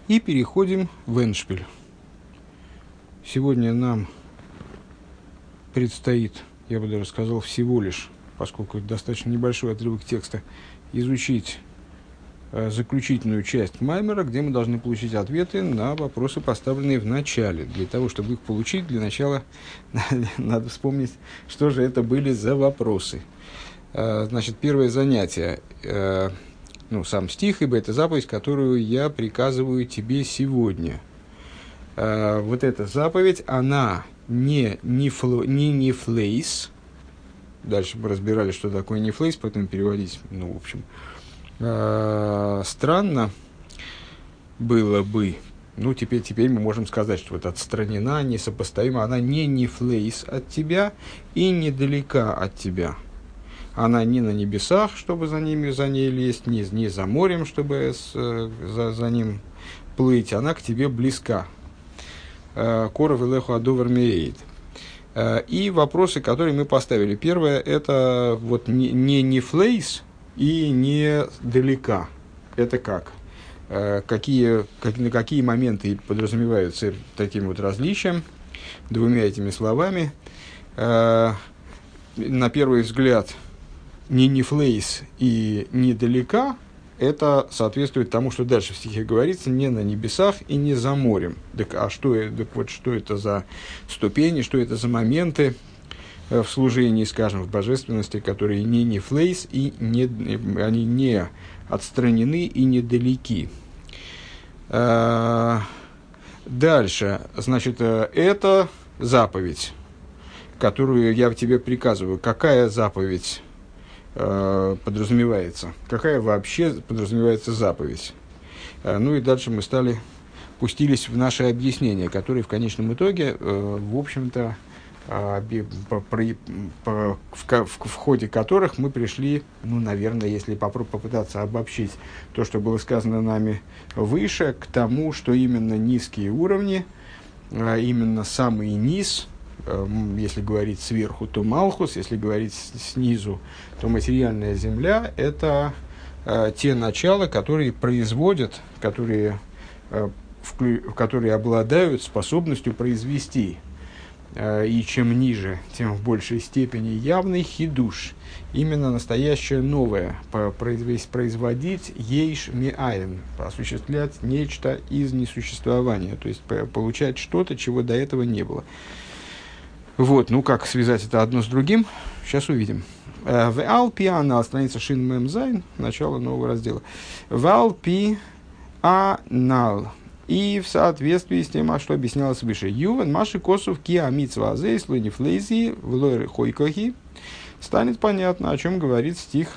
И переходим в эндшпиль. Сегодня нам предстоит, я бы даже сказал, всего лишь, поскольку это достаточно небольшой отрывок текста, изучить заключительную часть Маймера, где мы должны получить ответы на вопросы, поставленные в начале. Для того, чтобы их получить, для начала надо вспомнить, что же это были за вопросы. Значит, первое занятие, сам стих, ибо это заповедь, которую я приказываю тебе сегодня. Вот эта заповедь, она не нефлейс. Дальше мы разбирали, что такое нефлейс, поэтому переводить, в общем, странно было бы. Теперь мы можем сказать, что вот отстранена, несопоставима. Она не нефлейс от тебя и недалека от тебя. Она не на небесах, чтобы за ней лезть, не за морем, чтобы за ним плыть. Она к тебе близка. Коров элеху адовар меэйд. И вопросы, которые мы поставили. Первое, это вот не нефлейс и недалека. Это как? На какие моменты подразумеваются таким вот различием, двумя этими словами? На первый взгляд, не нефлейс и недалека, это соответствует тому, что дальше в стихе говорится, не на небесах и не за морем. Что это за ступени, что это за моменты в служении, скажем, в божественности, которые не нефлейс и они не отстранены и недалеки. Дальше, значит, это заповедь, которую я тебе приказываю. Какая заповедь подразумевается? Какая вообще подразумевается заповедь? И дальше мы пустились в наши объяснения, которые в конечном итоге, в общем-то, в ходе которых мы пришли, наверное, если попытаться обобщить то, что было сказано нами выше, к тому, что именно низкие уровни, именно самый низ, если говорить сверху, то Малхус, если говорить снизу, то материальная земля – это те начала, которые производят, которые обладают способностью произвести. И чем ниже, тем в большей степени явный хидуш, именно настоящее новое, производить ейш миаин, осуществлять нечто из несуществования, то есть получать что-то, чего до этого не было. Как связать это одно с другим, сейчас увидим. В Алпи Анал, страница Шин Мем Зайн, начало нового раздела. В Алпи Анал. И в соответствии с тем, что объяснялось выше. Ювен Маши Косов Киа Митсва Азейс Луни Флейзи Влойры Хойкохи. Станет понятно, о чем говорит стих,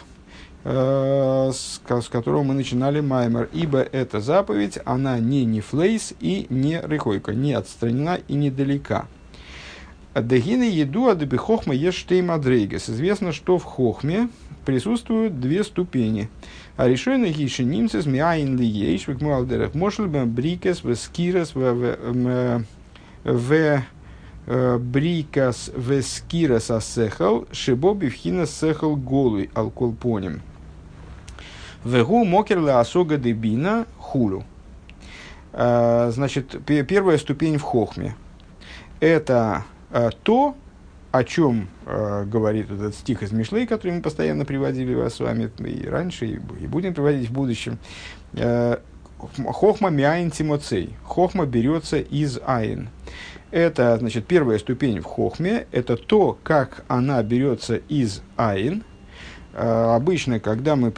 с которого мы начинали Маймер. Ибо эта заповедь, она не нефлейс и не рехойка, не отстранена и недалека. Дагины еду адеби хохма ештей мадрейгес. Известно, что в хохме присутствуют две ступени. А решение гиши немцы смяин ли ейш векмуалдерах мошлбем брикес вескирес в брикас вескирес асехал шибоби вхина сехал голый алколпоним. Вегу мокерла асога дебина хулю. Значит, первая ступень в хохме. Это то, о чем говорит этот стих из Мишлей, который мы постоянно приводили с вами и раньше, и будем приводить в будущем. Хохма миаин тимоцей. Хохма берется из аин. Это, значит, первая ступень в хохме. Это то, как она берется из аин. Обычно, когда мы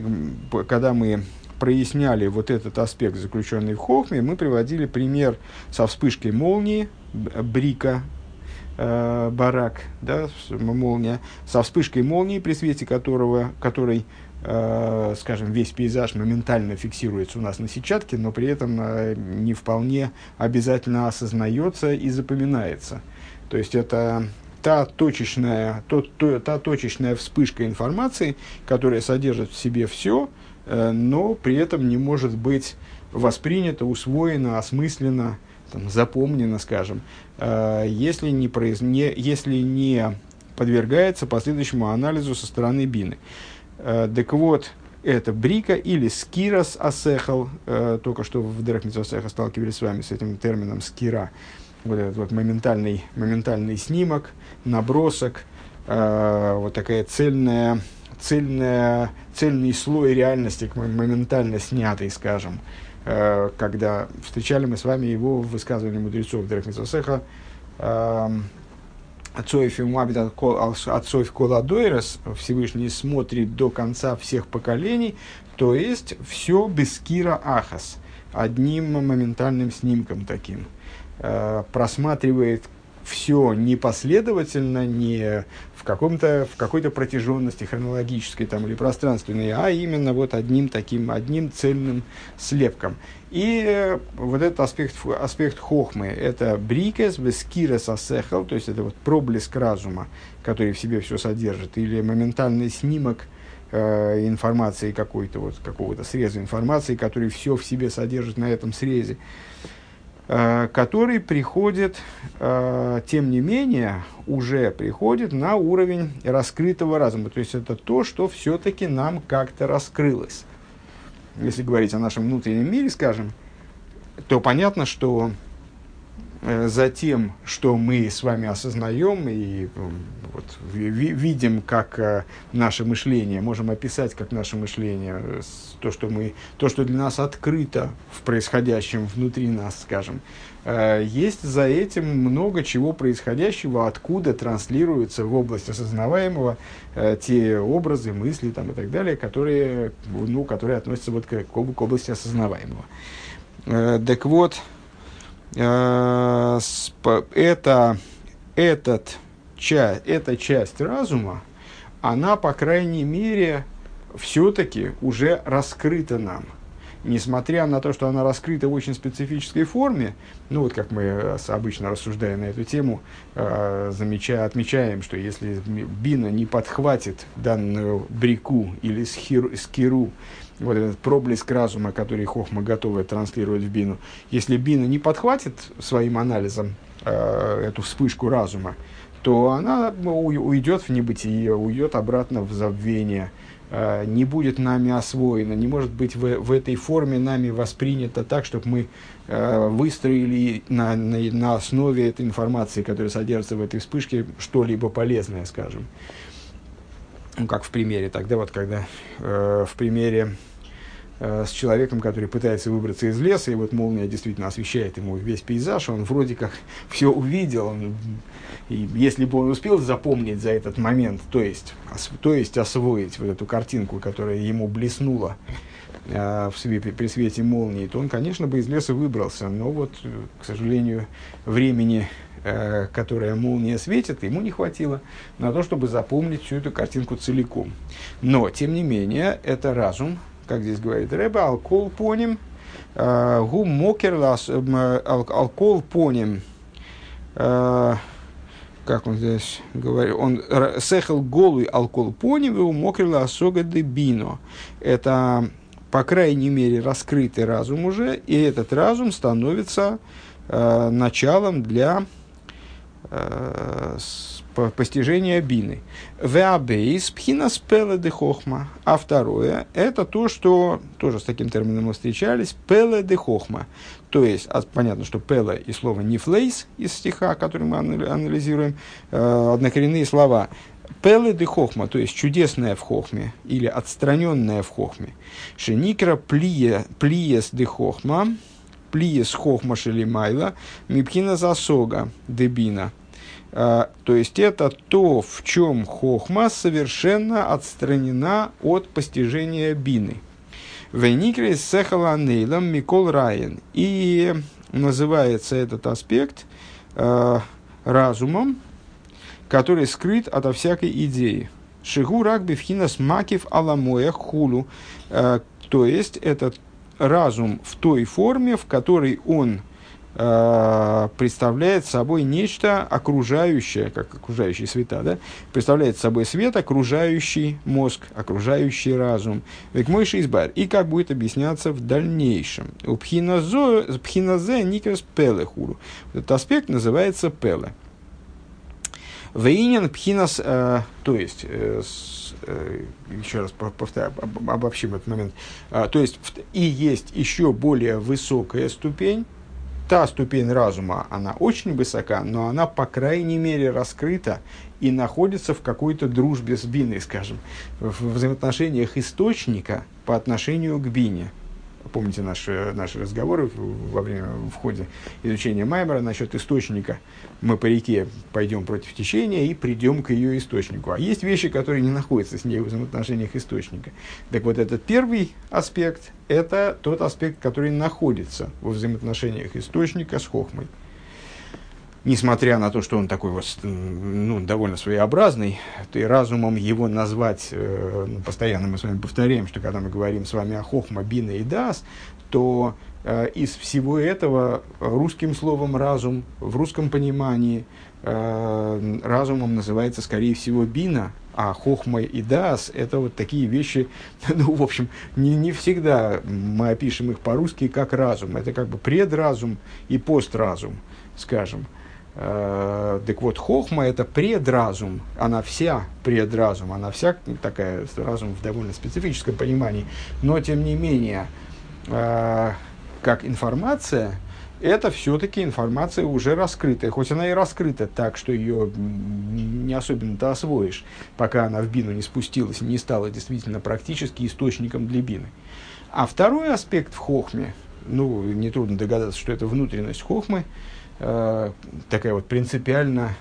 проясняли вот этот аспект, заключенный в хохме, мы приводили пример со вспышкой молнии, брика, барак, молния, со вспышкой молнии, при свете которой, скажем, весь пейзаж моментально фиксируется у нас на сетчатке, но при этом не вполне обязательно осознается и запоминается. То есть это та точечная вспышка информации, которая содержит в себе все, но при этом не может быть воспринята, усвоена, осмыслена, запомнено, скажем, если не подвергается последующему анализу со стороны бины. Так вот, это брика или скирас асехал. Только что в Дерех Мицвот Асеха сталкивались с вами с этим термином скира. Вот этот вот моментальный снимок, набросок, вот такая цельный слой реальности, моментально снятый, скажем. Когда встречали мы с вами его в высказывании мудрецов Дерех Мицвот Асеха, Отцов Коладойрос, Всевышний смотрит до конца всех поколений, то есть все без кира ахас, одним моментальным снимком таким. Просматривает все непоследовательно, не в какой-то протяженности хронологической там, или пространственной, а именно вот одним цельным слепком. И вот этот аспект хохмы, это брикес, бескирес асехал, то есть это вот проблеск разума, который в себе все содержит, или моментальный снимок информации какого-то среза информации, который все в себе содержит на этом срезе, который приходит, тем не менее, уже приходит на уровень раскрытого разума. То есть это то, что все-таки нам как-то раскрылось. Если говорить о нашем внутреннем мире, скажем, то понятно, что за тем, что мы с вами осознаем и вот, видим как наше мышление, можем описать как наше мышление, то, что для нас открыто в происходящем внутри нас, скажем, есть за этим много чего происходящего, откуда транслируются в область осознаваемого те образы, мысли там, и так далее, которые относятся вот к области осознаваемого. Так вот, эта часть разума, она, по крайней мере, все-таки уже раскрыта нам. Несмотря на то, что она раскрыта в очень специфической форме, ну вот как мы обычно рассуждаем на эту тему, отмечаем, что если бина не подхватит данную брику или скиру, вот этот проблеск разума, который хохма готова транслировать в бину, если бина не подхватит своим анализом эту вспышку разума, то она уйдет в небытие, уйдет обратно в забвение, не будет нами освоена, не может быть в этой форме нами воспринята так, чтобы мы выстроили на основе этой информации, которая содержится в этой вспышке, что-либо полезное, скажем. Ну, как в примере тогда, вот когда в примере с человеком, который пытается выбраться из леса, и вот молния действительно освещает ему весь пейзаж, он вроде как все увидел, и если бы он успел запомнить за этот момент, то есть освоить вот эту картинку, которая ему блеснула при свете молнии, то он, конечно, бы из леса выбрался, но вот, к сожалению, времени, которое молния светит, ему не хватило на то, чтобы запомнить всю эту картинку целиком. Но, тем не менее, это разум, как здесь говорит Ребе, алкол поним, гу мокер алкол поним, как он здесь говорит, он сехал голый алкол поним, гу мокер ласога де бино. Это, по крайней мере, раскрытый разум уже, и этот разум становится началом для постижения бины. Веабейс пхинас пеле де хохма. А второе, это то, что тоже с таким термином мы встречались, пеле де хохма. То есть, понятно, что пеле и слово нифлейс из стиха, который мы анализируем, однокоренные слова. Пеле де хохма, то есть чудесное в хохме или отстраненное в хохме. Шеникра плиес де хохма, плиес хохма шелимайла, мипхина засога дебина. То есть это то, в чем хохма совершенно отстранена от постижения бины. Веникрис сехала нейлам микол раен. И называется этот аспект разумом, который скрыт ото всякой идеи. Шигу рагби вхинас макив аламоях хулу. То есть это разум в той форме, в которой он представляет собой нечто окружающее, как окружающие света, да? Представляет собой свет, окружающий мозг, окружающий разум. Век мойши избар. И как будет объясняться в дальнейшем. У пхиназе никерс пеле хуру. Этот аспект называется пеле. Вейнин пхинас, то есть, еще раз повторяю, обобщим этот момент, то есть, и есть еще более высокая ступень, та ступень разума, она очень высока, но она, по крайней мере, раскрыта и находится в какой-то дружбе с биной, скажем, в взаимоотношениях источника по отношению к бине. Помните наши разговоры в ходе изучения Маймера насчет источника. Мы по реке пойдем против течения и придем к ее источнику. А есть вещи, которые не находятся с ней в взаимоотношениях источника. Так вот, этот первый аспект – это тот аспект, который находится во взаимоотношениях источника с хохмой. Несмотря на то, что он такой вот, довольно своеобразный, то и разумом его назвать, постоянно мы с вами повторяем, что когда мы говорим с вами о хохма, бина и даас, то из всего этого русским словом разум, в русском понимании, разумом называется, скорее всего, бина, а хохма и даас – это вот такие вещи, в общем, не всегда мы опишем их по-русски как разум. Это как бы предразум и постразум, скажем. Так вот, хохма – это предразум, она вся предразум, она вся такая, разум в довольно специфическом понимании, но, тем не менее, как информация, это все-таки информация уже раскрытая, хоть она и раскрыта так, что ее не особенно-то освоишь, пока она в бину не спустилась, не стала действительно практически источником для бины. А второй аспект в хохме, нетрудно догадаться, что это внутренность хохмы, такая вот принципиально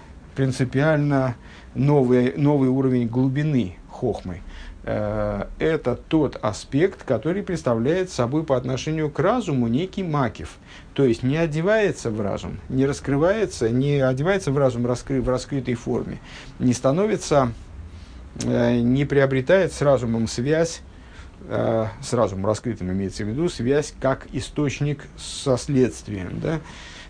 новый уровень глубины хохмы. Это тот аспект, который представляет собой по отношению к разуму некий макиф. То есть не одевается в разум, не раскрывается, не одевается в разум в раскрытой форме, не становится, не приобретает с разумом связь, с разумом раскрытым имеется в виду, связь как источник со следствием, да?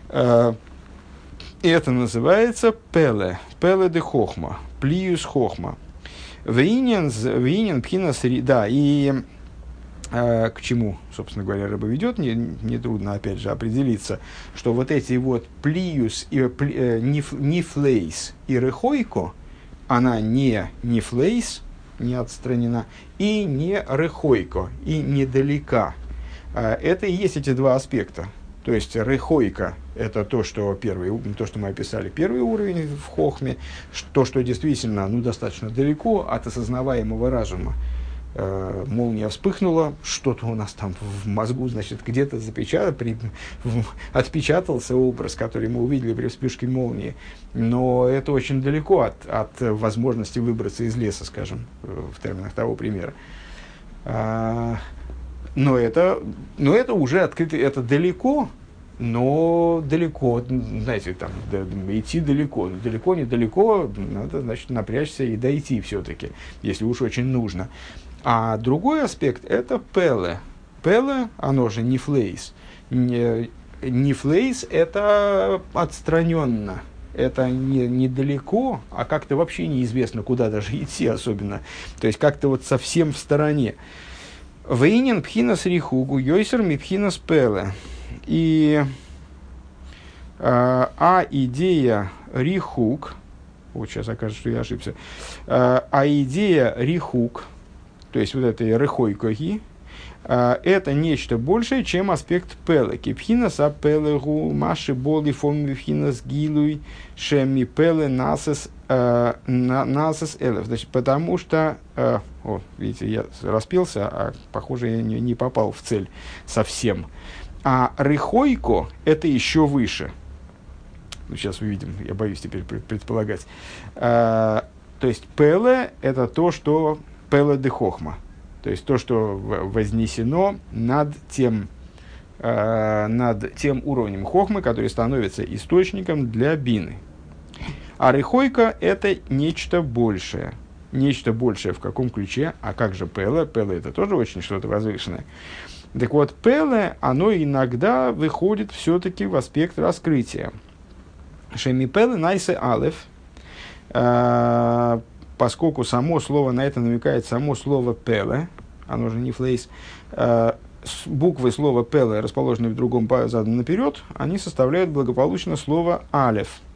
Это называется пеле де хохма, плиус хохма. Винен пхинас, да, и к чему, собственно говоря, рыба ведет, нетрудно, опять же, определиться, что вот эти вот плиус, нифлейс и рехойко, она не нифлейс, не отстранена, и не рехойко, и недалека. Это и есть эти два аспекта. То есть рехойка – это то, что мы описали, первый уровень в хохме, то, что действительно достаточно далеко от осознаваемого разума. Молния вспыхнула, что-то у нас там в мозгу, значит, где-то отпечатался образ, который мы увидели при вспышке молнии. Но это очень далеко от возможности выбраться из леса, скажем, в терминах того примера. Но это уже открыто, это далеко, но далеко, знаете, там, идти далеко, недалеко, надо, значит, напрячься и дойти все-таки, если уж очень нужно. А другой аспект – это пеле. Пеле, оно же нифлейс. Нифлейс – это отстраненно. Это недалеко, а как-то вообще неизвестно, куда даже идти особенно. То есть, как-то вот совсем в стороне. Вейнин пхинас рихугу, йойсер мипхинас пеле. И идея рихуг, вот сейчас окажется, что я ошибся, идея рихуг, то есть вот это рехойкоги, это нечто большее, чем аспект пеле. Кипхинас а пелегу маши боли фоми пхинас гилуй шеми пеле насес элев. Значит, потому что, видите, я распился, а похоже, я не попал в цель совсем. А рехойко – это еще выше. Сейчас увидим, я боюсь теперь предполагать. То есть пеле – это то, что пеле де хохма. То есть то, что вознесено над тем уровнем хохмы, который становится источником для бины. А рехойка – это нечто большее. Нечто большее в каком ключе? А как же пеле? Пеле – это тоже очень что-то возвышенное. Так вот, пеле, оно иногда выходит все-таки в аспект раскрытия. Шеми пеле найсе алеф, поскольку само слово, на это намекает само слово пеле, оно же не флейс, буквы слова пеле, расположенные в другом заданном наперед, они составляют благополучно слово алеф.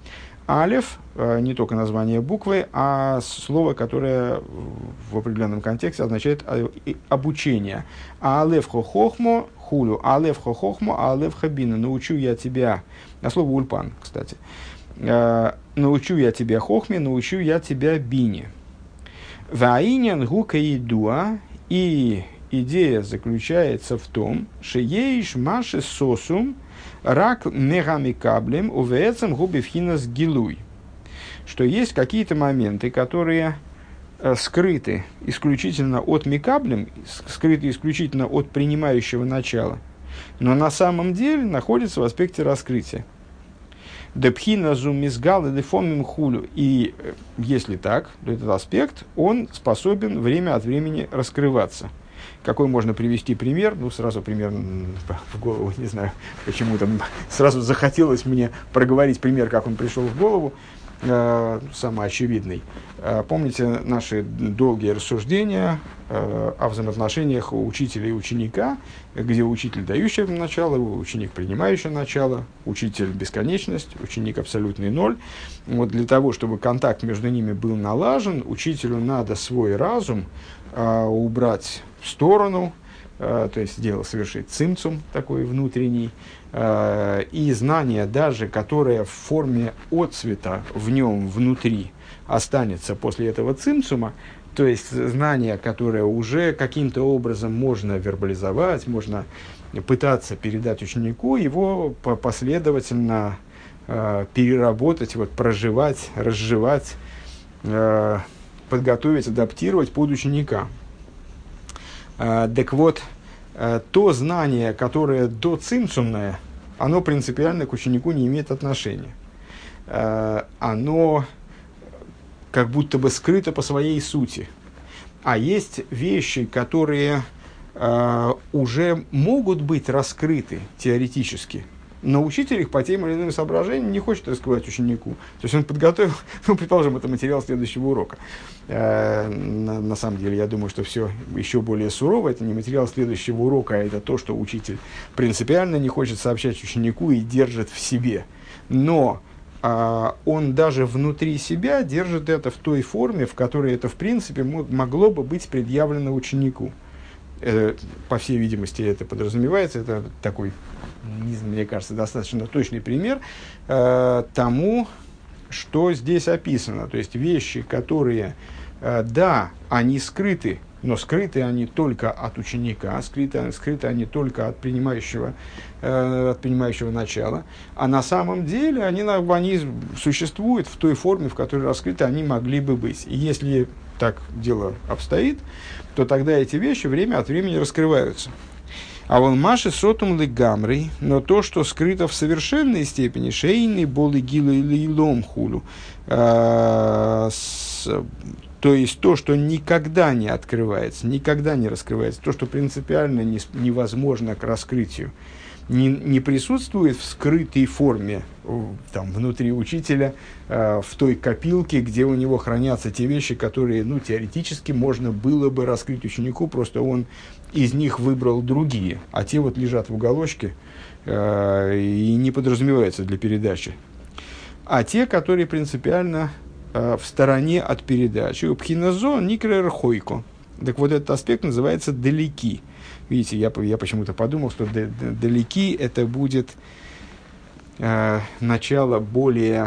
алеф, не только название буквы, а слово, которое в определенном контексте означает обучение. Алеф хохмо хулю, алеф хохмо, алеф хабину. Научу я тебя, а слово ульпан, кстати. Научу я тебя хохме, научу я тебя бине. Ваинян гука идуа, и идея заключается в том, что ейш маши сосум рак мегамикаблем увецам губивхинас гилуй, что есть какие-то моменты, которые скрыты исключительно от микаблем, скрыты исключительно от принимающего начала, но на самом деле находятся в аспекте раскрытия. Депхина зумизгал и дефомим хулю. И если так, то этот аспект, он способен время от времени раскрываться. Какой можно привести пример? Ну, сразу пример в голову, не знаю, почему-то сразу захотелось мне проговорить пример, как он пришел в голову, самый очевидный. Помните наши долгие рассуждения о взаимоотношениях учителя и ученика, где учитель дающий начало, ученик принимающий начало, учитель бесконечность, ученик абсолютный ноль. Вот для того, чтобы контакт между ними был налажен, учителю надо свой разум убрать в сторону, то есть совершить цимцум такой внутренний, и знание даже, которое в форме отцвета в нем внутри останется после этого цимцума, то есть знание, которое уже каким-то образом можно вербализовать, можно пытаться передать ученику, его последовательно переработать, проживать, разжевать, подготовить, адаптировать под ученика. Так вот, то знание, которое доцимцумное, оно принципиально к ученику не имеет отношения. Оно как будто бы скрыто по своей сути. А есть вещи, которые уже могут быть раскрыты теоретически, но учитель их по тем или иным соображениям не хочет раскрывать ученику. То есть он подготовил, предположим, это материал следующего урока. На самом деле, я думаю, что все еще более сурово. Это не материал следующего урока, а это то, что учитель принципиально не хочет сообщать ученику и держит в себе. Но он даже внутри себя держит это в той форме, в которой это, в принципе, могло бы быть предъявлено ученику. По всей видимости, это подразумевается. Это такой, мне кажется, достаточно точный пример тому, что здесь описано. То есть вещи, которые, да, они скрыты, но скрыты они только от ученика, скрыты они только от принимающего начала, а на самом деле они существуют в той форме, в которой раскрыты они могли бы быть. И если так дело обстоит, то тогда эти вещи время от времени раскрываются. А вон маши сотум легамрей, но то, что скрыто в совершенной степени, шейный болы гилу или лом хулю, то есть то, что никогда не открывается, никогда не раскрывается, то, что принципиально невозможно к раскрытию, не присутствует в скрытой форме там, внутри учителя, в той копилке, где у него хранятся те вещи, которые теоретически можно было бы раскрыть ученику, просто он из них выбрал другие, а те лежат в уголочке и не подразумеваются для передачи. А те, которые принципиально в стороне от передачи. Пхиназо никрер хойко. Так вот, этот аспект называется далеки. Видите, я почему-то подумал, что далеки это будет начало более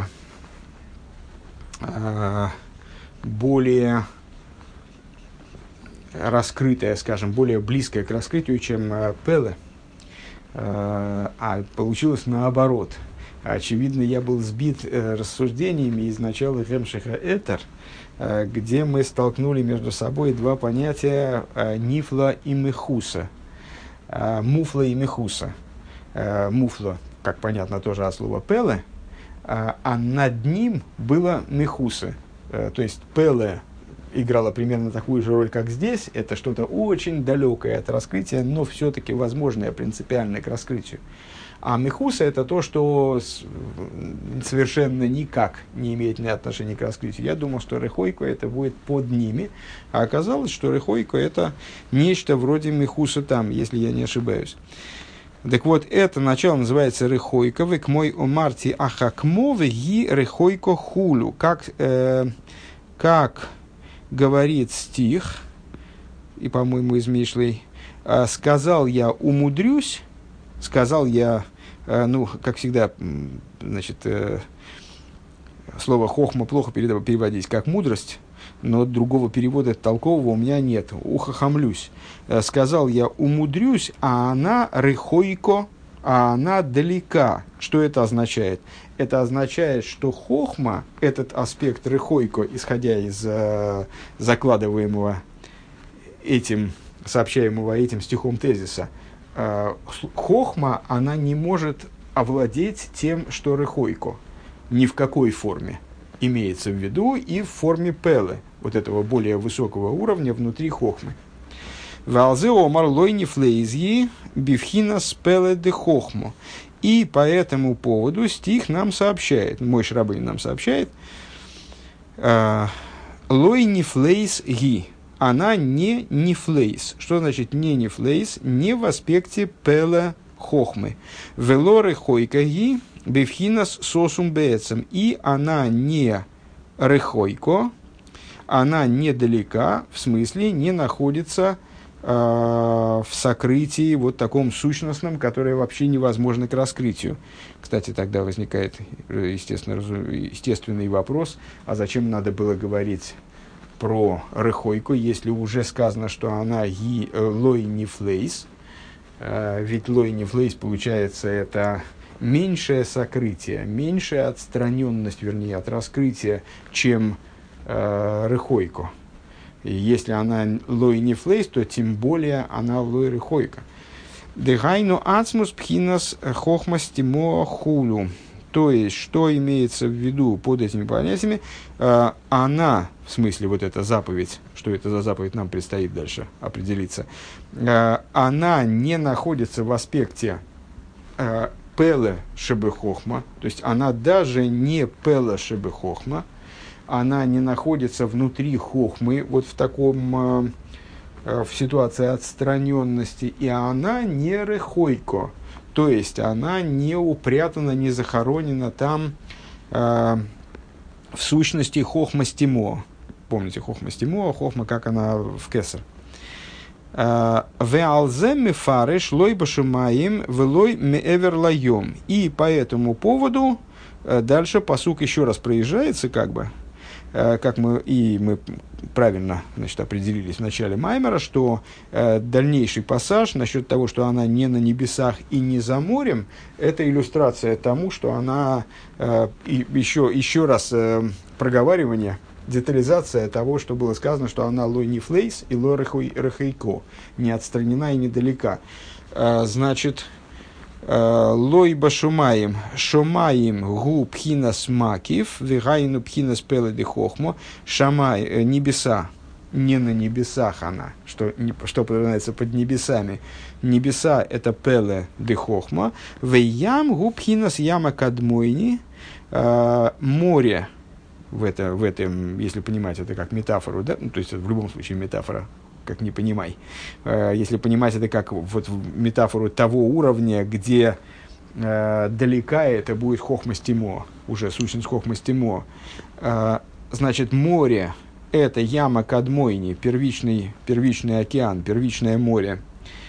раскрытое, скажем, более близкое к раскрытию, чем пеле. А получилось наоборот. Очевидно, я был сбит рассуждениями из начала Хемшиха Этер, где мы столкнули между собой два понятия нифла и мехуса. Муфла и мехуса. Муфла, как понятно, тоже от слова пеле, а над ним было мехуса. То есть пеле играла примерно такую же роль, как здесь. Это что-то очень далекое от раскрытия, но все-таки возможное принципиально к раскрытию. А мехуса – это то, что совершенно никак не имеет отношения к раскрытию. Я думал, что рехойко это будет под ними, а оказалось, что рехойко это нечто вроде мехуса там, если я не ошибаюсь. Так вот, это начало называется рехойка, век мой омарти ахакмовы ги рехойко хулю. Как говорит стих, и, по-моему, из Мишлей, сказал я умудрюсь, сказал я, как всегда, значит, слово хохма плохо переводить как мудрость, но другого перевода толкового у меня нет. Ухахамлюсь. Сказал я умудрюсь, а она рехойко, а она далека. Что это означает? Это означает, что хохма, этот аспект рехойко, исходя из закладываемого этим, сообщаемого этим стихом тезиса, хохма, она не может овладеть тем, что рехойко. Ни в какой форме. Имеется в виду и в форме пелы, вот этого более высокого уровня внутри хохмы. Валзео марлойни флейзги бифхинас пеле де хохмо. И по этому поводу стих нам сообщает, Моше Рабейну нам сообщает, лойни флейс ги. Она не нифлейс. Что значит не нифлейс? Не в аспекте пеле хохмы. Велоры хойка ги бифхинас сосум бецем. И она не рехойко, она недалека, в смысле не находится в сокрытии вот таком сущностном, которое вообще невозможно к раскрытию. Кстати, тогда возникает естественный вопрос, а зачем надо было говорить про рехойку, если уже сказано, что она лой не флейс, ведь лой не флейс, получается, это меньшее сокрытие, меньшая отстраненность, вернее, от раскрытия, чем рехойко. И если она лой не флейс, то тем более она лой рехойка. Дегайну ацмус пхинас хохмас тимо хулю. То есть, что имеется в виду под этими понятиями? Она, в смысле, вот эта заповедь, что это за заповедь, нам предстоит дальше определиться. Она не находится в аспекте пеле шебе хохма, то есть она даже не пеле шебе хохма, она не находится внутри хохмы, вот в таком, в ситуации отстраненности, и она не рехойко, то есть она не упрятана, не захоронена там в сущности хохма стимо. Помните хохма стимо, хохма, как она в кесар. Веалзе мефареш лой башумаим велой меэвер лайом. И по этому поводу дальше пасук еще раз проезжается, как мы правильно, значит, определились в начале Маймера, что дальнейший пассаж насчет того, что она не на небесах и не за морем, это иллюстрация тому, что она еще раз проговаривание, детализация того, что было сказано, что она лой не флейс и лой рехейко, не отстранена и недалека. Значит, лой башумаем, шомаем гу пхинас макив, вегайну пхинас пеле де хохмо, шамай, небеса, не на небесах она, что подразумевается под небесами. Небеса – это пеле де хохмо, веям гу пхинас яма кадмойни, море, в этом, если понимать это как метафору, да? То есть в любом случае метафора, как не понимай. Если понимать это как вот метафору того уровня, где далека это будет хохма стимо, уже сущность хохма стимо. Значит, море – это яма кадмойни, первичный океан, первичное море.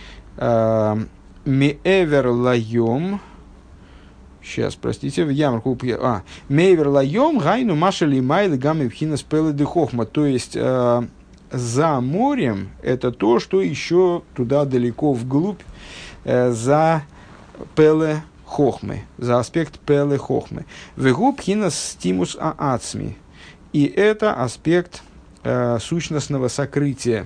Меэвер лайом. Сейчас, простите, в ямрку. Мейвер лайом гайну машали майлы гамми пхинас пеле де хохма. То есть, за морем это то, что еще туда далеко вглубь, за пеле хохмы, за аспект пеле хохмы. Вегу пхинас стимус аацми. И это аспект сущностного сокрытия,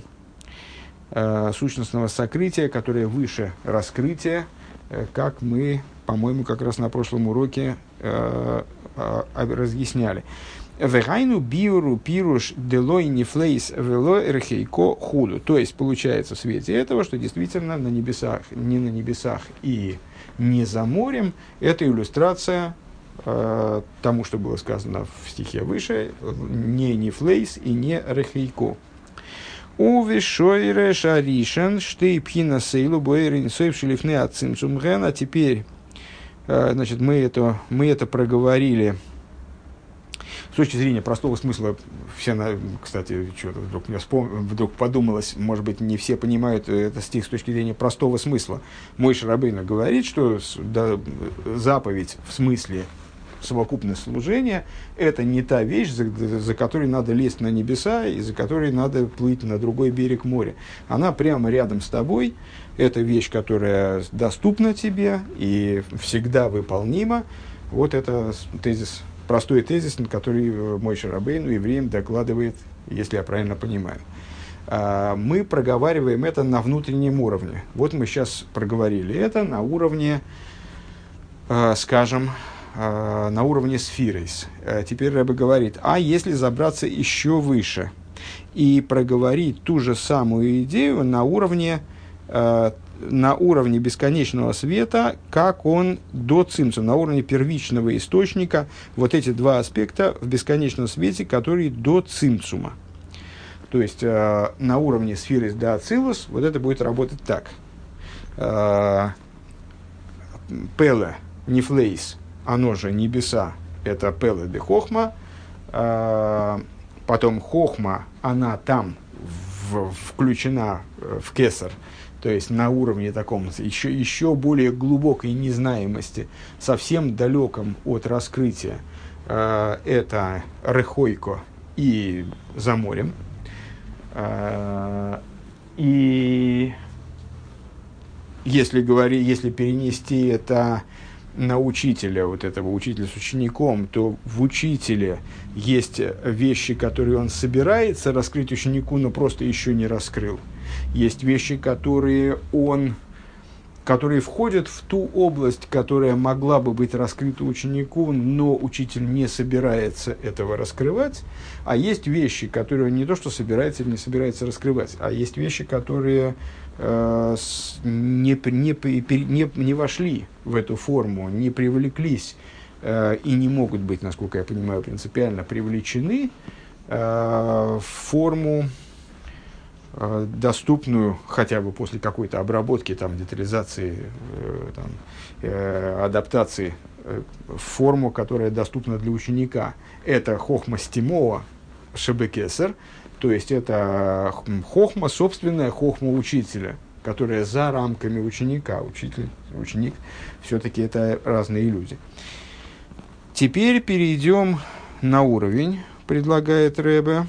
которое выше раскрытия, как мы, по-моему, как раз на прошлом уроке разъясняли. Вегайну биуру пируш делой нефлейс вело эрхейко худу. То есть, получается в свете этого, что действительно на небесах, не на небесах и не за морем, это иллюстрация тому, что было сказано в стихе выше, не нефлейс и не эрхейко. Уви шойре шаришен штейпхина сейлу бойрин сойвшилифны от цимцумген. А теперь, значит, мы это проговорили с точки зрения простого смысла. Все, кстати, что-то вдруг подумалось, может быть, не все понимают этот стих с точки зрения простого смысла. Мойше Рабейну говорит, что заповедь в смысле совокупность служения – это не та вещь, за которой надо лезть на небеса и за которой надо плыть на другой берег моря. Она прямо рядом с тобой. Это вещь, которая доступна тебе и всегда выполнима. Вот это тезис, простой тезис, на который Мойше Рабейну евреям докладывает, если я правильно понимаю. Мы проговариваем это на внутреннем уровне. Вот мы сейчас проговорили это на уровне, скажем, на уровне сфирис. Теперь Рэбе говорит, а если забраться еще выше и проговорить ту же самую идею на уровне бесконечного света, как он до цимцума, на уровне первичного источника, вот эти два аспекта в бесконечном свете, которые до цимцума. То есть на уровне сфирис до ацилус вот это будет работать так. Пеле, нефлейс, оно же небеса, это Пеле де Хохма, потом Хохма, она там включена в Кесар, то есть на уровне таком еще более глубокой незнаемости, совсем далеком от раскрытия, это Рехойко и за морем. И если перенести это на учителя, вот этого учителя с учеником, то в учителе есть вещи, которые он собирается раскрыть ученику, но просто еще не раскрыл. Есть вещи, которые входят в ту область, которая могла бы быть раскрыта ученику, но учитель не собирается этого раскрывать. А есть вещи, которые он не то что собирается или не собирается раскрывать, а есть вещи, которые не вошли в эту форму, не привлеклись и не могут быть, насколько я понимаю, принципиально привлечены в форму, доступную хотя бы после какой-то обработки, там, детализации, адаптации, в форму, которая доступна для ученика. Это хохма стимоа шебекесер, то есть это хохма, собственная хохма учителя, которая за рамками ученика. Ученик, все-таки это разные люди. Теперь перейдем на уровень, предлагает Ребе.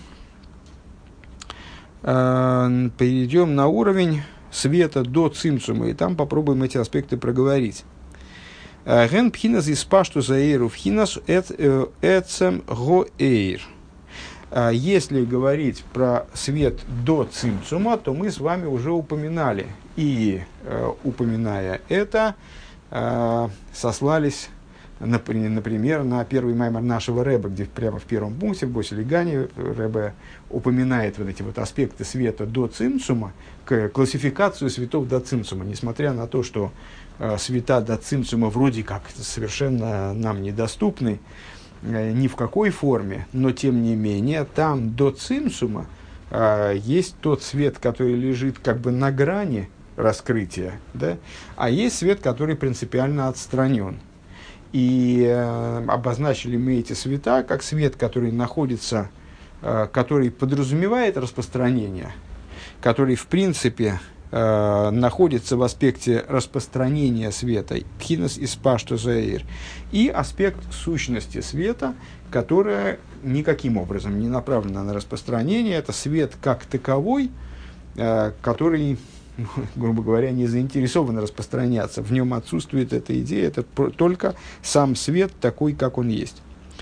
Перейдем на уровень света до цимцума, и там попробуем эти аспекты проговорить. Ген пхинас из пашту заэйру пхинас эцем гоэйр. Если говорить про свет до цимцума, то мы с вами уже упоминали. И, упоминая это, сослались, например, на первый маймор нашего Ребе, где прямо в первом пункте, в Босилигане, Ребе упоминает вот эти вот аспекты света до цимцума, классификацию светов до цимцума, несмотря на то, что света до цимцума вроде как совершенно нам недоступны, ни в какой форме, но тем не менее там до цимцума есть тот свет, который лежит как бы на грани раскрытия, да? А есть свет, который принципиально отстранен. И обозначили мы эти света как свет, который находится, который подразумевает распространение, который в принципе находится в аспекте распространения света, пхинас из пашто заэйр, и аспект сущности света, которая никаким образом не направлена на распространение. Это свет как таковой, который, грубо говоря, не заинтересован распространяться. В нем отсутствует эта идея, это только сам свет такой, как он есть.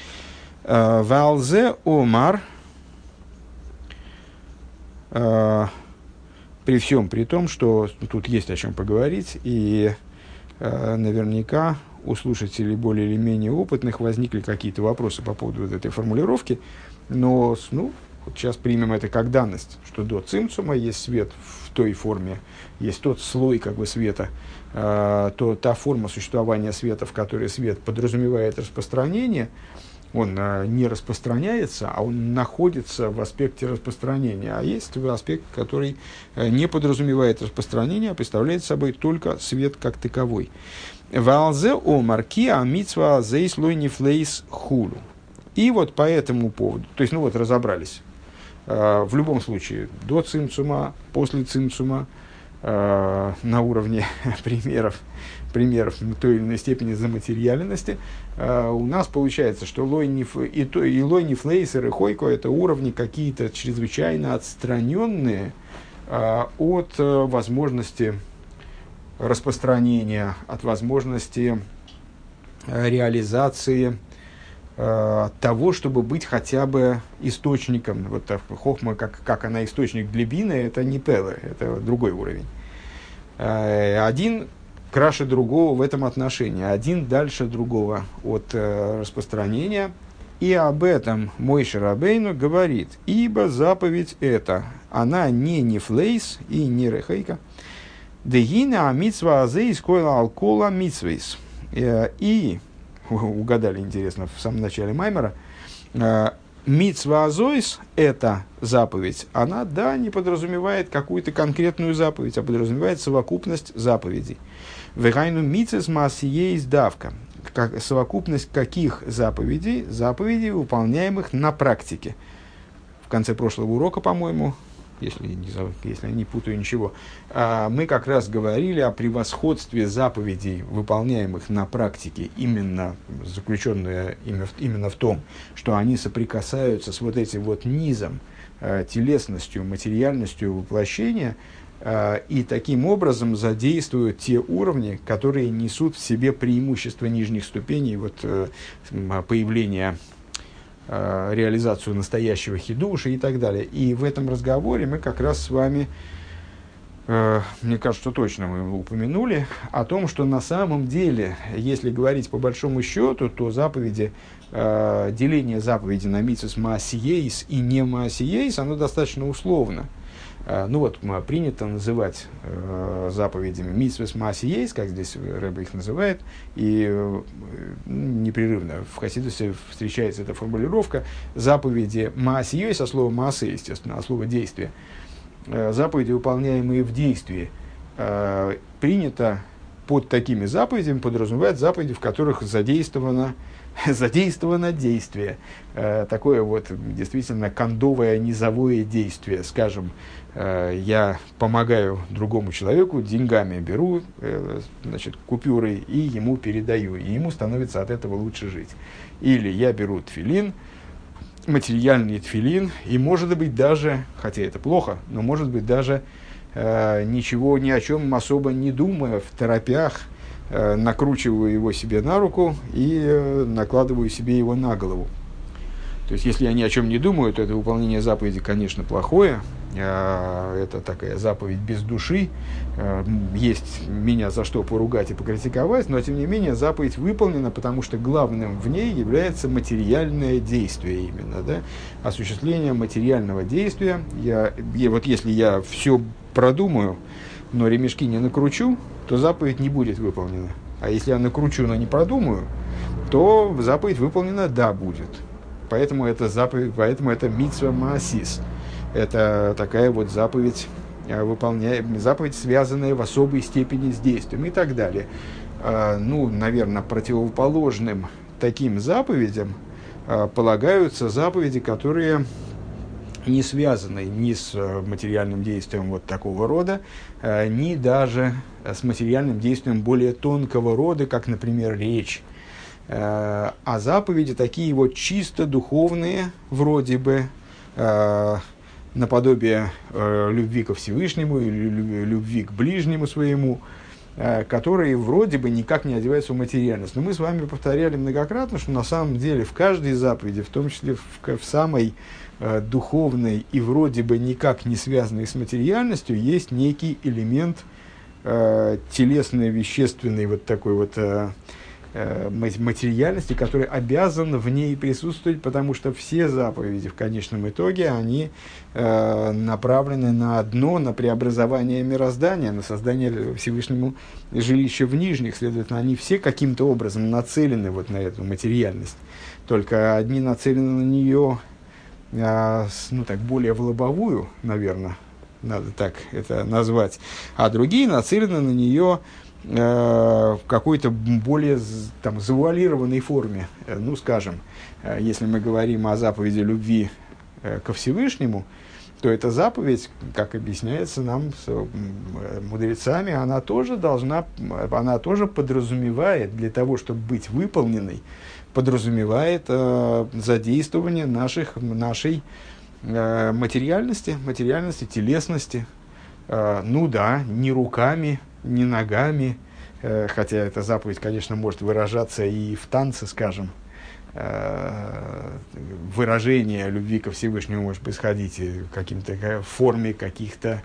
Валзе омар, при всем при том, что тут есть о чем поговорить, и наверняка у слушателей более или менее опытных возникли какие-то вопросы по поводу вот этой формулировки, но вот сейчас примем это как данность, что до цимцума есть свет в той форме, есть тот слой как бы света, та форма существования света, в которой свет подразумевает распространение, Он не распространяется, а он находится в аспекте распространения. А есть аспект, который не подразумевает распространение, а представляет собой только свет как таковой. Валзе омарки амитсва зейслой нефлейс хулу. И вот по этому поводу, то есть, разобрались. В любом случае, до цимцума, после цимцума, на уровне примеров той или иной степени заматериальности, у нас получается, что лой нефлейс и рехойко — это уровни какие-то чрезвычайно отстраненные от возможности распространения, от возможности реализации того, чтобы быть хотя бы источником. Вот хохма, как она источник для бины, это не пелы, это другой уровень. Один краше другого в этом отношении, один дальше другого от распространения. И об этом Мойше Рабейну говорит: ибо заповедь эта, она не нефлейс и не рехейка, дегина амитсва азейс койла алкола митсвейс. И угадали, интересно, в самом начале Маймера, митсва азойс, эта заповедь, она, да, не подразумевает какую-то конкретную заповедь, а подразумевает совокупность заповедей. Вегайну митсвес маасиеис давка. Совокупность каких заповедей? Заповедей, выполняемых на практике. В конце прошлого урока, по-моему, если я не путаю ничего, мы как раз говорили о превосходстве заповедей, выполняемых на практике, именно заключенное именно в том, что они соприкасаются с вот этим вот низом, телесностью, материальностью воплощения, и таким образом задействуют те уровни, которые несут в себе преимущество нижних ступеней, появления, реализацию настоящего хидуша и так далее. И в этом разговоре мы как раз с вами, мне кажется, что точно мы упомянули о том, что на самом деле, если говорить по большому счету, то заповеди, деление заповеди на митсвос маасиейс и не маасиейс, оно достаточно условно. Принято называть заповедями митсвос маасиейс, как здесь Рэбе их называет, и непрерывно в Хасидусе встречается эта формулировка: заповеди маасиейс, от слова маасе, естественно, от слова действие, заповеди, выполняемые в действии. Принято под такими заповедями подразумевать заповеди, в которых задействовано действие, такое вот действительно кондовое низовое действие. Скажем, я помогаю другому человеку, деньгами беру, купюры, и ему передаю, и ему становится от этого лучше жить. Или я беру тфилин, материальный тфилин, и, может быть, даже, хотя это плохо, но, может быть, даже ничего, ни о чем особо не думая, в торопях, накручиваю его себе на руку и накладываю себе его на голову. То есть, если я ни о чем не думаю, то это выполнение заповеди, конечно, плохое. Это такая заповедь без души. Есть меня за что поругать и покритиковать, но, тем не менее, заповедь выполнена, потому что главным в ней является материальное действие именно, да? Осуществление материального действия. Если я все продумаю, но ремешки не накручу, то заповедь не будет выполнена. А если я накручу, но не продумаю, то заповедь выполнена, да, будет. Поэтому это митсва маасис. Это такая вот заповедь, заповедь, связанная в особой степени с действием и так далее. Наверное, противоположным таким заповедям полагаются заповеди, которые не связаны ни с материальным действием вот такого рода, ни даже с материальным действием более тонкого рода, как, например, речь. А заповеди такие вот чисто духовные, вроде бы, наподобие любви ко Всевышнему или любви к ближнему своему, которые вроде бы никак не одеваются в материальность. Но мы с вами повторяли многократно, что на самом деле в каждой заповеди, в том числе в самой духовной и вроде бы никак не связанной с материальностью, есть некий элемент телесный, вещественный, вот такой вот материальности, который обязан в ней присутствовать, потому что все заповеди в конечном итоге, они направлены на одно, на преобразование мироздания, на создание Всевышнему жилища в нижних. Следовательно, они все каким-то образом нацелены вот на эту материальность. Только одни нацелены на нее, ну так, более в лобовую, наверное, надо так это назвать, а другие нацелены на нее в какой-то более там, завуалированной форме. Ну, скажем, если мы говорим о заповеди любви ко Всевышнему, то эта заповедь, как объясняется нам мудрецами, она тоже подразумевает, для того, чтобы быть выполненной, подразумевает задействование нашей материальности, телесности. Ну да, не руками, не ногами, хотя эта заповедь, конечно, может выражаться и в танце, скажем. Выражение любви ко Всевышнему может происходить в форме каких-то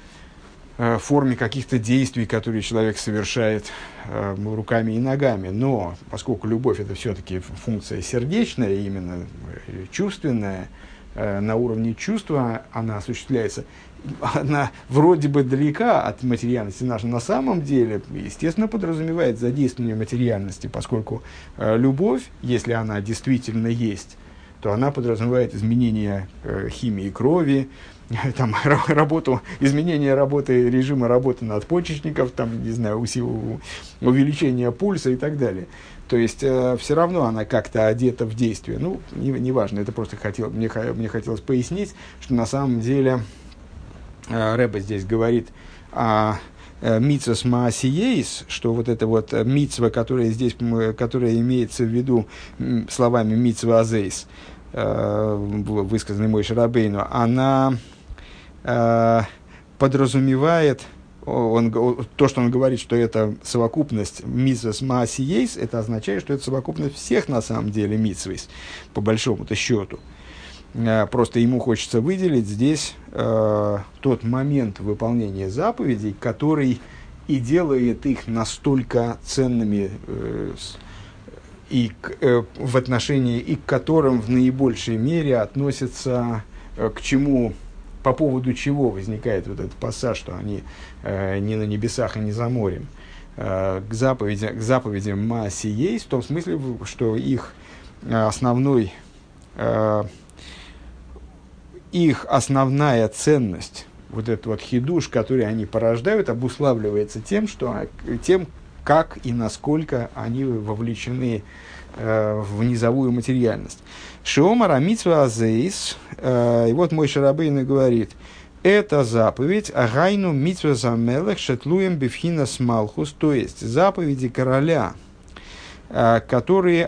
действий, которые человек совершает руками и ногами. Но поскольку любовь — это все-таки функция сердечная, именно чувственная, на уровне чувства она осуществляется, она вроде бы далека от материальности нашей, на самом деле, естественно, подразумевает задействование материальности, поскольку любовь, если она действительно есть, то она подразумевает изменение химии крови, там, изменение режима работы надпочечников, там, не знаю, увеличение пульса и так далее. То есть, все равно она как-то одета в действие. Ну, неважно, это просто мне хотелось пояснить, что на самом деле Ребе здесь говорит о митцвас маасиейс, что вот эта вот митцва, которая имеется в виду словами митцва азейс, высказанный Моше Рабейну, она подразумевает, то, что он говорит, что это совокупность митцвас маасиейс, это означает, что это совокупность всех на самом деле митцвейс, по большому-то счету. Просто ему хочется выделить здесь тот момент выполнения заповедей, который и делает их настолько ценными в отношении, и к которым в наибольшей мере относятся к чему, по поводу чего возникает вот этот пассаж, что они не на небесах и не за морем, к заповедям Маасиейс, в том смысле, что их основная ценность, вот этот вот хидуш, который они порождают, обуславливается тем, как и насколько они вовлечены в низовую материальность. Шиомар амитсва азейс, и вот Моше Рабейну говорит, это заповедь агайну митсва замелех шетлуем бифхинас малхус, то есть заповеди короля, которые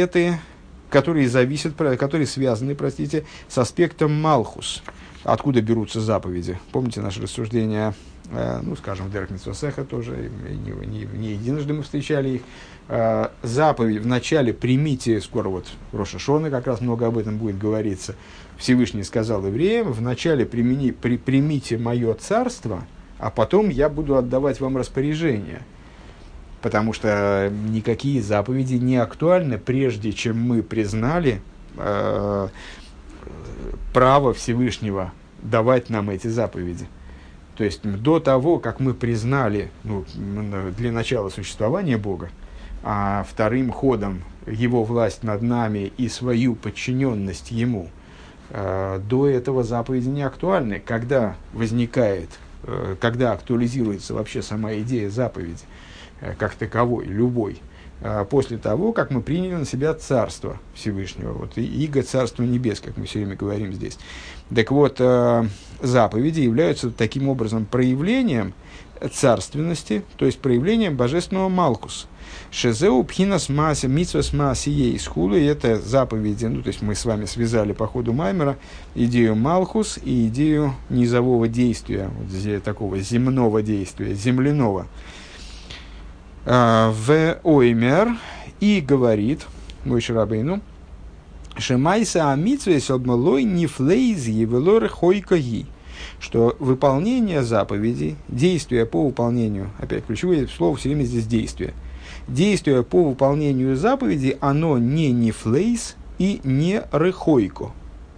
связаны, с аспектом малхус. Откуда берутся заповеди? Помните наше рассуждение, скажем, в Дерек Мицвасеха тоже, не единожды мы встречали их. Заповедь вначале примите, скоро вот Рош ха-Шана как раз много об этом будет говориться, Всевышний сказал евреям, вначале примите мое царство, а потом я буду отдавать вам распоряжение. Потому что никакие заповеди не актуальны, прежде чем мы признали право Всевышнего давать нам эти заповеди. То есть до того, как мы признали для начала существования Бога, а вторым ходом его власть над нами и свою подчиненность ему, до этого заповеди не актуальны. Когда актуализируется вообще сама идея заповеди, как таковой, любой, после того, как мы приняли на себя Царство Всевышнего, вот, иго Царства Небес, как мы все время говорим здесь. Так вот, заповеди являются таким образом проявлением царственности, то есть проявлением божественного Малкус. Шезеу пхинас мааси митсвас маасией схулу, и это заповеди, то есть мы с вами связали по ходу Маймера идею Малкус и идею низового действия, вот, такого земного действия, земляного. В Оймер и говорит Моше Рабейну, Шемайса амитсвей содмалой нифлейз евелор хойкаги, что выполнение заповедей, действия по выполнению, опять ключевое слово все время здесь действие, действуя по выполнению заповеди, оно не нефлейс и не рыхойко.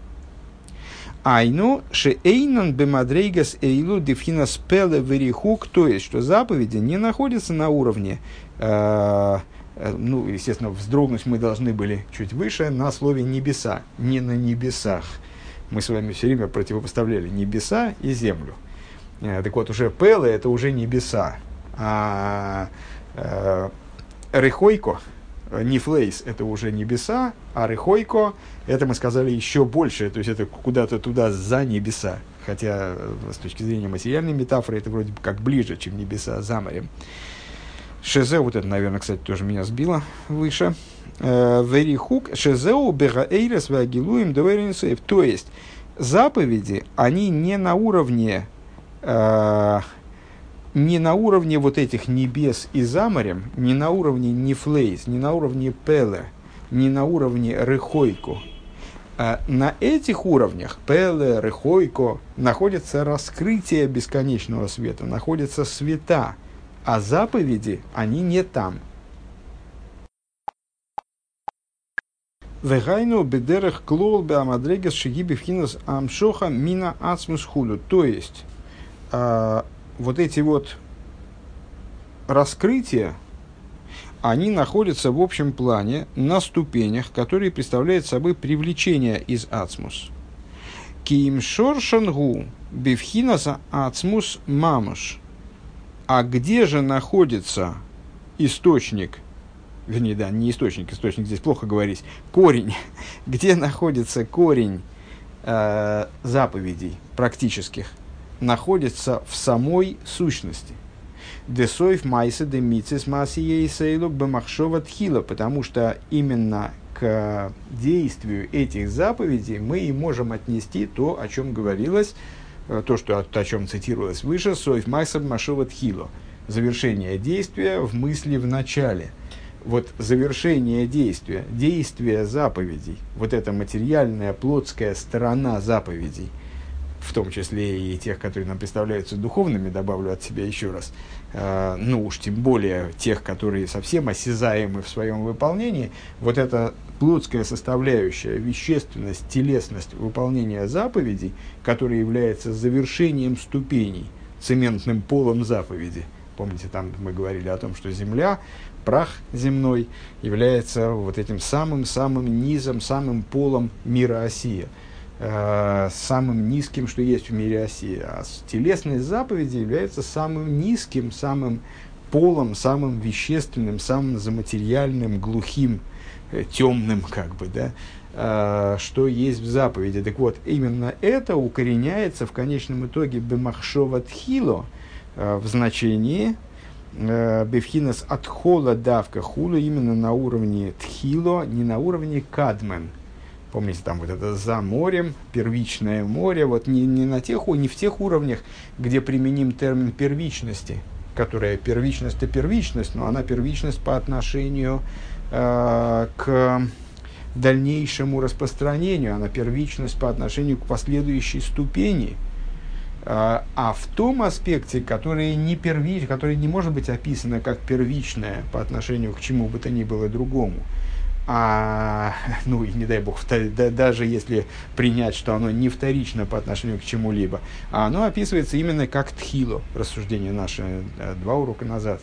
Айну шеэйнан бемадрейгас эйлу дефхина спеле верихук, то есть, что заповеди не находятся на уровне, естественно, вздрогнуть мы должны были чуть выше на слове небеса, не на небесах. Мы с вами все время противопоставляли небеса и землю. Так вот, уже пеле это уже небеса, а рыхойко, нефлейс это уже небеса, а рыхойко это мы сказали еще больше, то есть это куда-то туда за небеса. Хотя с точки зрения материальной метафоры это вроде бы как ближе, чем небеса за морем. Шезе, вот это, наверное, кстати, тоже меня сбило выше. Верихук шезеу бегаэйрес вагилуем доверенсуев. То есть заповеди, они не на уровне вот этих небес и за морем, не на уровне нефлейс, не на уровне пеле, не на уровне рыхойко. На этих уровнях, пеле, рыхойко, находится раскрытие бесконечного света, находятся света, а заповеди, они не там. Вегайну бедерах клол беамадрегес шигиби фхинас амшоха мина ацмус худу. То есть, вот эти вот раскрытия, они находятся в общем плане на ступенях, которые представляют собой привлечение из ацмус. Киим шоршангу бифхинаса ацмус мамуш. А где же находится источник, вернее, да, не источник, источник здесь плохо говорить, корень, где находится корень заповедей практических, находится в самой сущности. Десойф майса де мицис масией сейлу бемахшова тхила, потому что именно к действию этих заповедей мы и можем отнести то, о чем говорилось, то, что, о чем цитировалось выше, «Сойф майсаб машова тхило» – завершение действия в мысли в начале. Вот завершение действия, действие заповедей, вот эта материальная, плотская сторона заповедей, в том числе и тех, которые нам представляются духовными, добавлю от себя еще раз, уж тем более тех, которые совсем осязаемы в своем выполнении, вот эта плотская составляющая, вещественность, телесность выполнения заповедей, которая является завершением ступеней, цементным полом заповеди. Помните, там мы говорили о том, что земля, прах земной, является вот этим самым низом, самым полом мира Осия. Самым низким, что есть в мире Осии. А телесность заповеди является самым низким, самым полом, самым вещественным, самым заматериальным, глухим, темным, что есть в заповеди. Так вот, именно это укореняется в конечном итоге бемахшова тхило, в значении бифхинас атхола давка хулу, именно на уровне тхило, не на уровне кадмен. Помните, там вот это за морем, первичное море, вот не в тех уровнях, где применим термин первичности, которая первичность, но она первичность по отношению к дальнейшему распространению, она первичность по отношению к последующей ступени, а в том аспекте, который не может быть описано как первичное по отношению к чему бы то ни было другому. И не дай бог, даже если принять, что оно не вторично по отношению к чему-либо, а оно описывается именно как тхило, рассуждение наше 2 урока назад.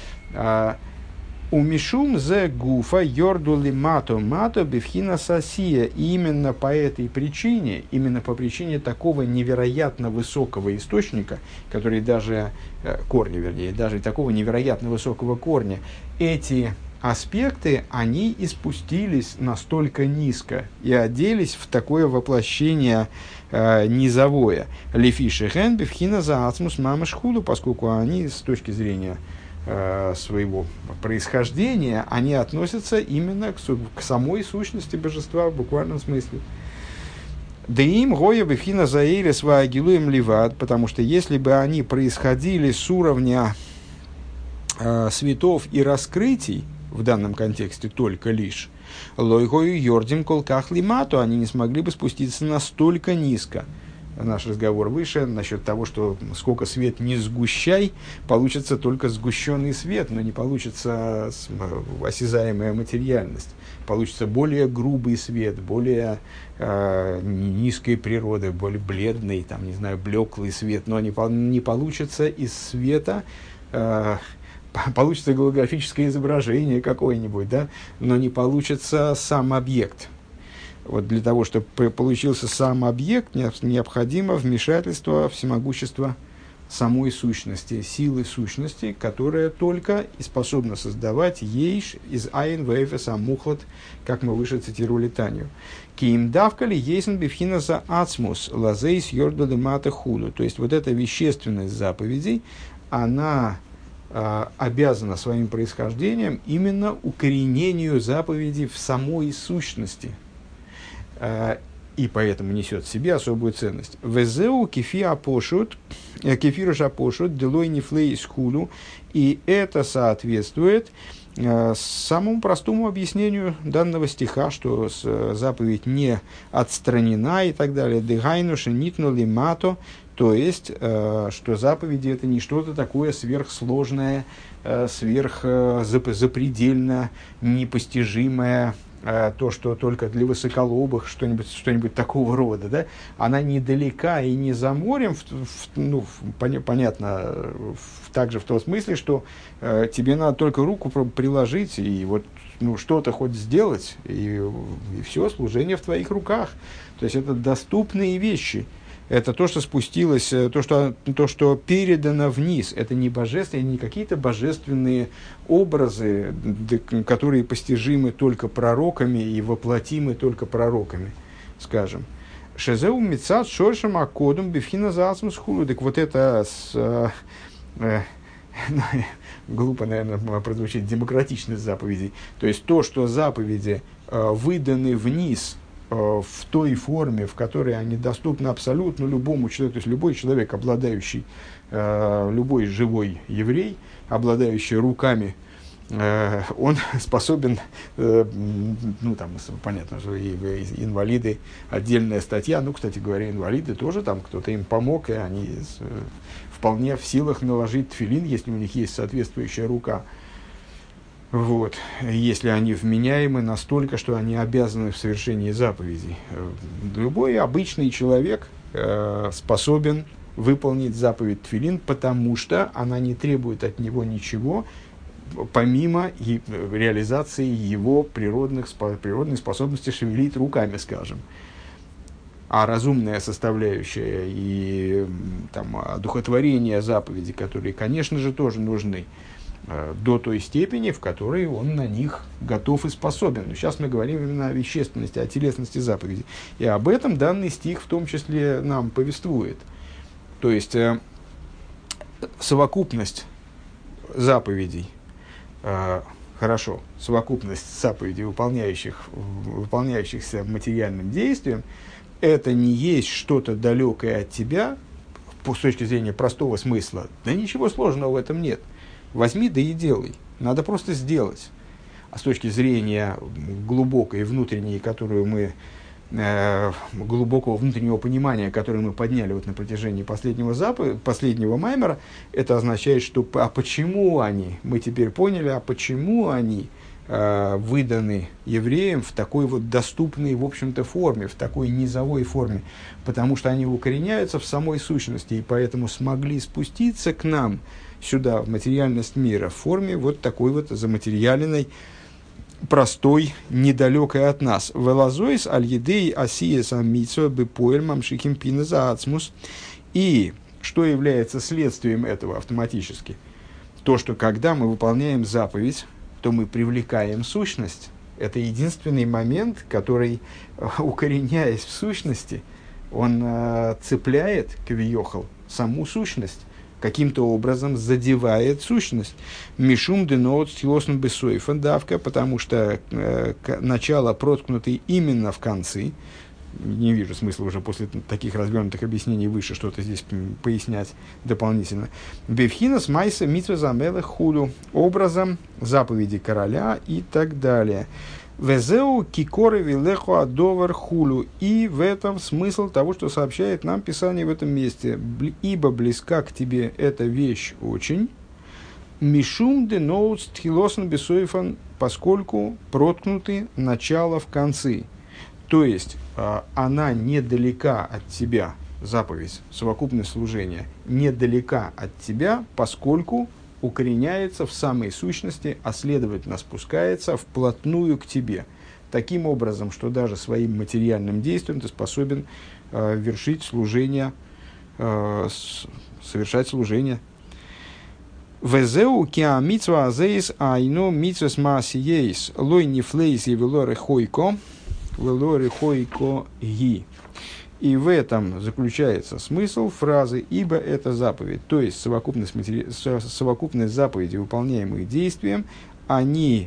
Умишум зе гуфа йордули мато бифхина сасия. И именно по этой причине, именно по причине такого невероятно высокого источника, который даже такого невероятно высокого корня, эти аспекты, они и спустились настолько низко и оделись в такое воплощение низовое. Лефиши ген бифхина за ацмус мамаш худу, поскольку они с точки зрения своего происхождения, они относятся именно к самой сущности божества в буквальном смысле. Да им гоя бифхина заэйре сваагилуем ливад, потому что если бы они происходили с уровня светов и раскрытий, в данном контексте только лишь, лойгою йордим колках лимату, они не смогли бы спуститься настолько низко. наш разговор выше насчет того, что сколько свет не сгущай, получится только сгущенный свет, но не получится осязаемая материальность. Получится более грубый свет, более низкой природы, более бледный, там, не знаю, блеклый свет, но не получится из света, получится голографическое изображение какое-нибудь, да, но не получится сам объект. Вот для того, чтобы получился сам объект, необходимо вмешательство всемогущества самой сущности, силы сущности, которая только и способна создавать ейш из айн вэйфэс амухлад, как мы выше цитировали Таню. Киим давкали ейсен бифхина за ацмус лазейс йордоды мата худу. То есть, вот эта вещественность заповедей, она обязана своим происхождением именно укоренению заповедей в самой сущности. И поэтому несет в себе особую ценность. Везеу кефиру шапошут делой нефлей схуду. И это соответствует самому простому объяснению данного стиха, что заповедь не отстранена и так далее. Дегайну шенитну лимато. То есть, что заповеди это не что-то такое сверхсложное, запредельно непостижимое, то, что только для высоколобых, что-нибудь такого рода, да? Она недалека и не за морем, понятно, также в том смысле, что тебе надо только руку приложить и вот что-то хоть сделать, и все, служение в твоих руках. То есть это доступные вещи. Это то, что спустилось, то, что передано вниз. Это не божественные, не какие-то божественные образы, которые постижимы только пророками и воплотимы только пророками, скажем. Шезеу мицат шоршам акодум бифхина заасмус хулу. Так вот это глупо, наверное, прозвучит, демократичность заповедей. То есть то, что заповеди выданы вниз в той форме, в которой они доступны абсолютно любому человеку, то есть любой человек, обладающий, любой живой еврей, обладающий руками, он способен, понятно, что и инвалиды, отдельная статья, кстати говоря, инвалиды тоже, там кто-то им помог, и они вполне в силах наложить тфилин, если у них есть соответствующая рука. Вот. Если они вменяемы настолько, что они обязаны в совершении заповедей. Любой обычный человек способен выполнить заповедь тфилин, потому что она не требует от него ничего, помимо реализации его природной способности шевелить руками, скажем. А разумная составляющая и одухотворение заповедей, которые, конечно же, тоже нужны, до той степени, в которой он на них готов и способен. Но сейчас мы говорим именно о вещественности, о телесности заповедей. И об этом данный стих в том числе нам повествует. То есть, совокупность заповедей, совокупность заповедей, выполняющихся материальным действием, это не есть что-то далекое от тебя, с точки зрения простого смысла. Да ничего сложного в этом нет. Возьми, да и делай. Надо просто сделать. А с точки зрения глубокой внутренней, глубокого внутреннего понимания, которое мы подняли на протяжении последнего маймера, это означает, что почему они, мы теперь поняли, почему они выданы евреям в такой вот доступной, в общем-то, форме, в такой низовой форме, потому что они укореняются в самой сущности, и поэтому смогли спуститься к нам сюда, в материальность мира, в форме вот такой вот заматериаленной, простой, недалекой от нас. Велазоис аль-едей асиес амитсо бепоэль мамшихим пина заацмус. И что является следствием этого автоматически? То, что когда мы выполняем заповедь, то мы привлекаем сущность. Это единственный момент, который, укореняясь в сущности, он цепляет кавиохал саму сущность, каким-то образом задевает сущность. Мишум денот стилосн бесойфан давка, потому что начало проткнуты именно в концы. Не вижу смысла уже после таких развернутых объяснений выше что-то здесь пояснять дополнительно. Бевхинас майса митва замелых худу, образом заповеди короля и так далее. Везеу кикоры вилеху адовар хулю. И в этом смысл того, что сообщает нам Писание в этом месте. Ибо близка к тебе эта вещь очень. Мишум де ноутс тхилосн бесоифан, поскольку проткнуты начало в конце. То есть, она недалека от тебя, заповедь, совокупность служения, недалека от тебя, поскольку укореняется в самой сущности, а следовательно спускается вплотную к тебе. Таким образом, что даже своим материальным действием ты способен вершить служение, совершать служение. Везеу киа митсва азеис айно митсвас маасиеис лой нифлейс и велоры хойко ги. И в этом заключается смысл фразы «ибо это заповедь». То есть совокупность заповедей, выполняемых действием, она,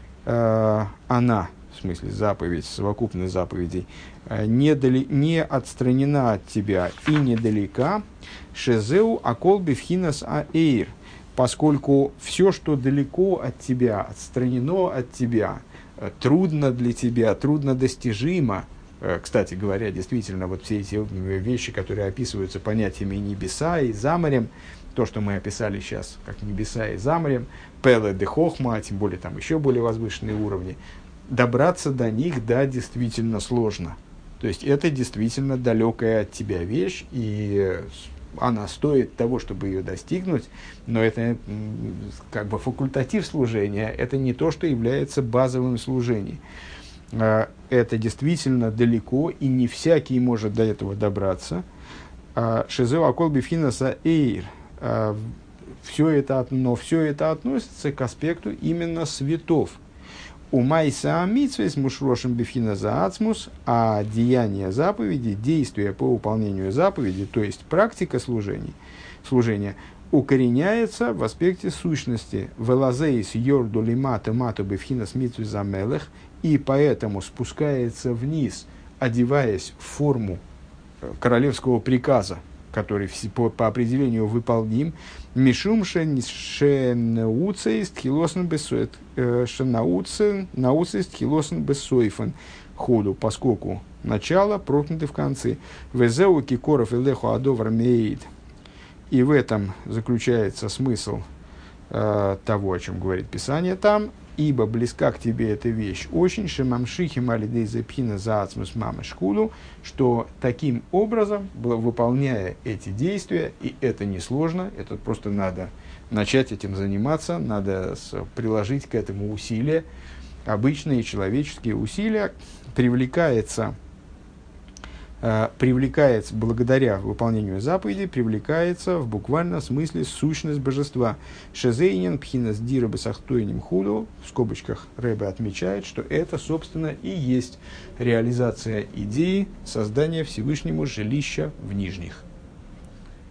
в смысле заповедь, совокупность заповедей, не отстранена от тебя и недалека. Шезеу акол бифхинас аэйр. Поскольку все, что далеко от тебя, отстранено от тебя, трудно для тебя, трудно достижимо. Кстати говоря, действительно, вот все эти вещи, которые описываются понятиями небеса и за морем, то, что мы описали сейчас, как небеса и за морем, пеле де хохма, тем более там еще более возвышенные уровни, добраться до них, да, действительно сложно. То есть это действительно далекая от тебя вещь, и она стоит того, чтобы ее достигнуть, но это как бы факультатив служения, это не то, что является базовым служением. Это действительно далеко, и не всякий может до этого добраться. Шезеу акол бифхинаса эйр. Но все это относится к аспекту именно светов. У майса амитсвес мушрошим бифхинаса ацмус, а деяние заповеди, действия по выполнению заповеди, то есть практика служения, укореняется в аспекте сущности. Велазеис йорду лимата мату бифхинас митсвес замелех, и поэтому спускается вниз, одеваясь в форму королевского приказа, который по определению выполним. Мишум шенауцеист хилосен бессойфен ходу, поскольку начало проткнуты в конце. Везеу кикоров элеху адовар меид. И в этом заключается смысл того, о чем говорит Писание там. Ибо близка к тебе эта вещь очень, шемамшихим алидей запхина за ацмус мамыш худу, что таким образом, выполняя эти действия, и это несложно, это просто надо начать этим заниматься, надо приложить к этому усилия, обычные человеческие усилия, привлекается благодаря выполнению заповедей, привлекается в буквальном смысле сущность божества. Шезейнин пхинас дира бесахтойним худу, в скобочках Ребе отмечает, что это, собственно, и есть реализация идеи создания Всевышнему жилища в нижних.